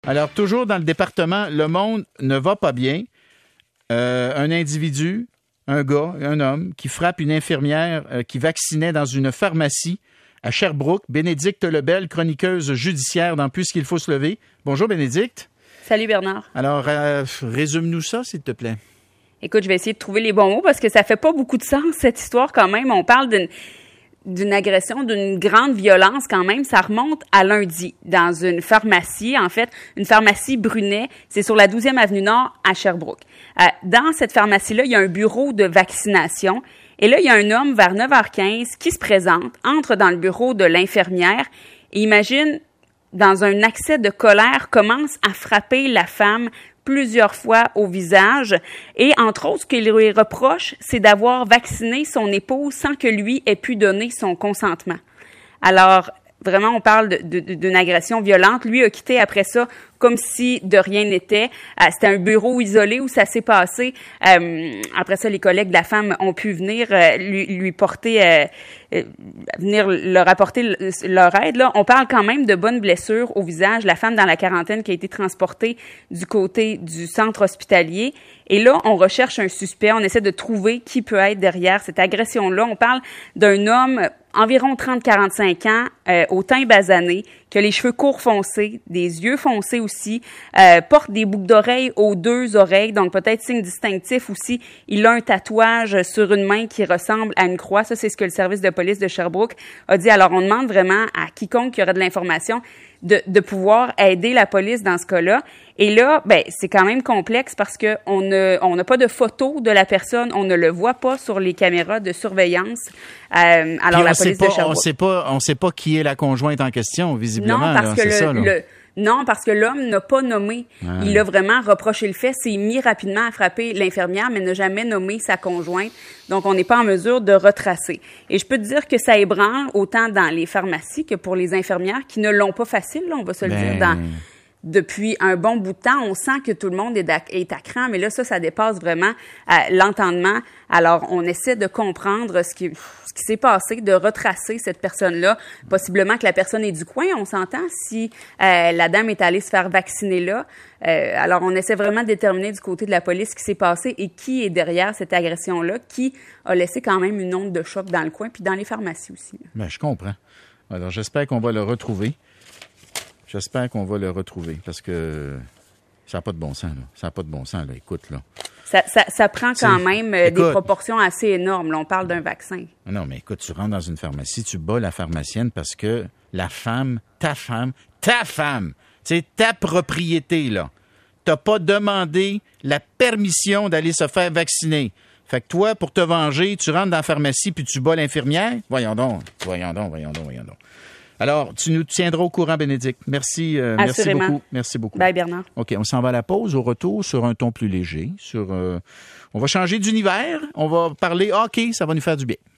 Alors, toujours dans le département, le monde ne va pas bien. Un individu, un gars, un homme, qui frappe une infirmière qui vaccinait dans une pharmacie à Sherbrooke. Bénédicte Lebel, chroniqueuse judiciaire dans Puisqu'il faut se lever. Bonjour, Bénédicte. Salut, Bernard. Alors, résume-nous ça, s'il te plaît. Écoute, je vais essayer de trouver les bons mots parce que ça fait pas beaucoup de sens, cette histoire, quand même. On parle d'une agression, d'une grande violence quand même. Ça remonte à lundi dans une pharmacie, en fait, une pharmacie Brunet. C'est sur la 12e avenue Nord à Sherbrooke. Dans cette pharmacie-là, il y a un bureau de vaccination. Et là, il y a un homme vers 9h15 qui se présente, entre dans le bureau de l'infirmière et imagine, dans un accès de colère, commence à frapper la femme plusieurs fois au visage. Et entre autres, ce qu'il lui reproche, c'est d'avoir vacciné son épouse sans que lui ait pu donner son consentement. Alors, vraiment, on parle d'une agression violente. Lui a quitté après ça comme si de rien n'était. C'était un bureau isolé où ça s'est passé. Après ça, les collègues de la femme ont pu venir lui porter, venir leur apporter leur aide. Là, on parle quand même de bonnes blessures au visage. La femme dans la quarantaine qui a été transportée du côté du centre hospitalier. Et là, on recherche un suspect. On essaie de trouver qui peut être derrière cette agression-là. On parle d'un homme environ 30-45 ans, au teint basané, qui a les cheveux courts foncés, des yeux foncés aussi, porte des boucles d'oreilles aux deux oreilles, donc peut-être signe distinctif aussi. Il a un tatouage sur une main qui ressemble à une croix. Ça, c'est ce que le service de police de Sherbrooke a dit. Alors, on demande vraiment à quiconque qui aurait de l'information de pouvoir aider la police dans ce cas-là. Et là, ben, c'est quand même complexe parce que on n'a pas de photo de la personne, on ne le voit pas sur les caméras de surveillance. Alors la police de Sherbrooke. On sait pas qui est la conjointe en question, visiblement. Non, parce que l'homme n'a pas nommé. Ouais. Il a vraiment reproché le fait, s'est mis rapidement à frapper l'infirmière, mais n'a jamais nommé sa conjointe. Donc, on n'est pas en mesure de retracer. Et je peux te dire que ça ébranle autant dans les pharmacies que pour les infirmières qui ne l'ont pas facile, là, on va se le dire, depuis un bon bout de temps. On sent que tout le monde est à cran, mais là, ça dépasse vraiment l'entendement. Alors, on essaie de comprendre ce qui s'est passé, de retracer cette personne-là. Possiblement que la personne est du coin, on s'entend, si la dame est allée se faire vacciner là. Alors, on essaie vraiment de déterminer du côté de la police ce qui s'est passé et qui est derrière cette agression-là, qui a laissé quand même une onde de choc dans le coin, puis dans les pharmacies aussi. Bien, je comprends. Alors, j'espère qu'on va le retrouver. Parce que ça n'a pas de bon sens, là. Ça n'a pas de bon sens, là. Écoute, là. Ça prend quand même des proportions assez énormes. Là, on parle d'un vaccin. Non, mais écoute, tu rentres dans une pharmacie, tu bats la pharmacienne parce que ta femme, c'est ta propriété, là. T'as pas demandé la permission d'aller se faire vacciner. Fait que toi, pour te venger, tu rentres dans la pharmacie puis tu bats l'infirmière? Voyons donc. Alors, tu nous tiendras au courant, Bénédicte. Merci beaucoup. Bye, Bernard. OK, on s'en va à la pause. Au retour, sur un ton plus léger. On va changer d'univers. On va parler hockey. Ça va nous faire du bien.